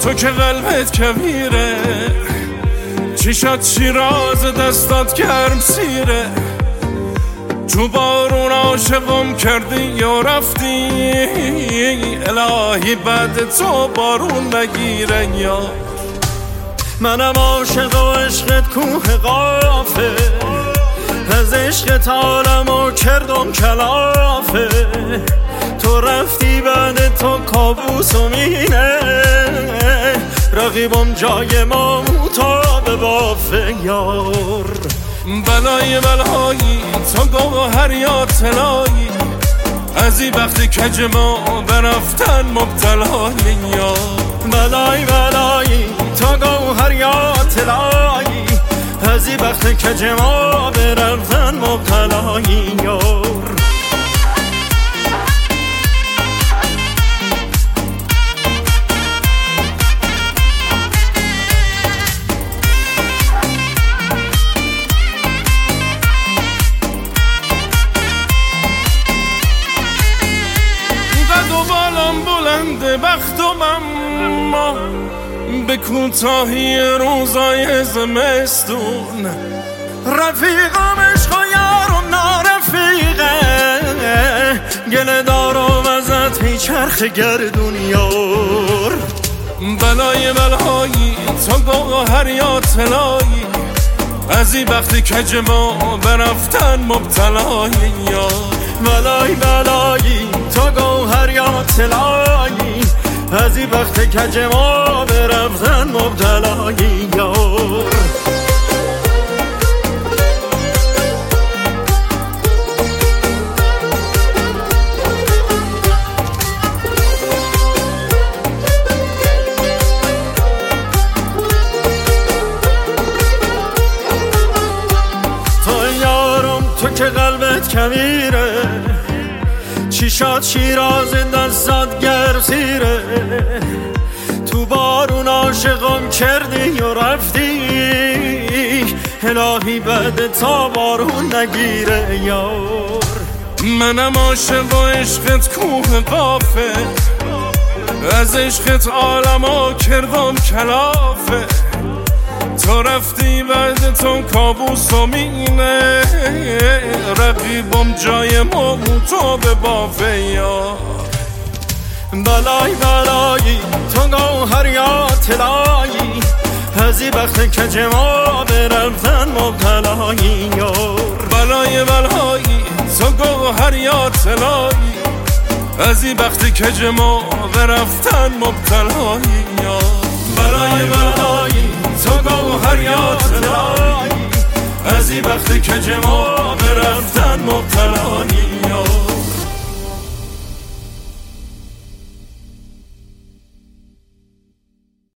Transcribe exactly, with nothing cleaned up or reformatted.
تو که قلبت کبیره، چشات شیراز دستات گرم سیره. تو بارون عاشقم کردی یا رفتی، الهی بعد تو بارون نگیره یار. منم عاشق و عشقت کوه قافه، از عشقت عالمو کردم کلافه. تو رفتی بعد تو کابوس و مینه، رقیبم جای ما تا به بافه یار. بلای بلایی تو گوهر یا طلایی، از این وقتی کج ما برفتن مبتلایی یار. بلای بلایی تو گوهر یا طلایی، از این وقتی کج ما برفتن مبتلایی یار. بلند بختم اما به کوتاهی روزای زمستون، رفیقم عشق و یارم نارفیقه، گله دارم ازت هی چرخ گردون یار. بلای بلایی تو گوهر یا طلایی، از این وقتی کج ما برفتن مبتلایی یار. بلای بلایی تو گوهر یا طلایی، از این وقت کج ما برفتن مبتلایی یار. تو یارم تو که قلبت کبیره، چشات شیراز دستات گرم سیره. تو بارون عاشقم کردی و رفتی، الهی بعد تا بارون نگیره یار. منم عاشق و عشقت کوه قافه، از عشقت عالمو کردم کلافه. تو رفتی بعد تو کابوس و مینه، رقیبم جای ما تو به بافه یار. بلای بلایی تو گوهر یا طلایی، از این وقت کج ما برفتن مبتلایی یار. بلای بلایی تو گوهر یا طلایی، از این وقت کج ما برفتن مبتلایی یار. بلای بلایی تو گوهر یا طلایی، از این وقت کج ما برفتن مبتلایی